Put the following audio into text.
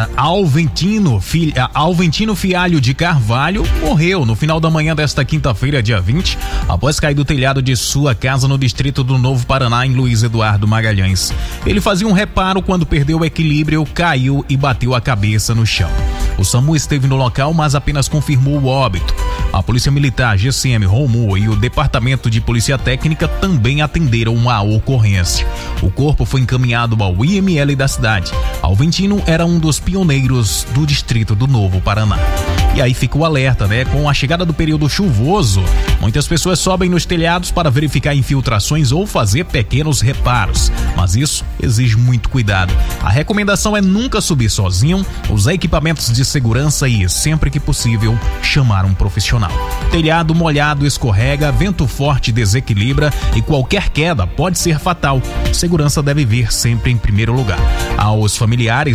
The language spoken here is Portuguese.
Alventino Fialho de Carvalho morreu no final da manhã desta quinta-feira, dia 20, após cair do telhado de sua casa no distrito do Novo Paraná, em Luiz Eduardo Magalhães. Ele fazia um reparo quando perdeu o equilíbrio, caiu e bateu a cabeça no chão. O SAMU esteve no local, mas apenas confirmou o óbito. A Polícia Militar, GCM Romu e o Departamento de Polícia Técnica também atenderam a ocorrência. O corpo foi encaminhado ao IML da cidade. Alventino era um dos pioneiros do distrito do Novo Paraná. E aí fica o alerta, né? Com a chegada do período chuvoso, muitas pessoas sobem nos telhados para verificar infiltrações ou fazer pequenos reparos. Mas isso exige muito cuidado. A recomendação é nunca subir sozinho, usar equipamentos de segurança e, sempre que possível, chamar um profissional. Telhado molhado escorrega, vento forte desequilibra e qualquer queda pode ser fatal. Segurança deve vir sempre em primeiro lugar. Aos familiares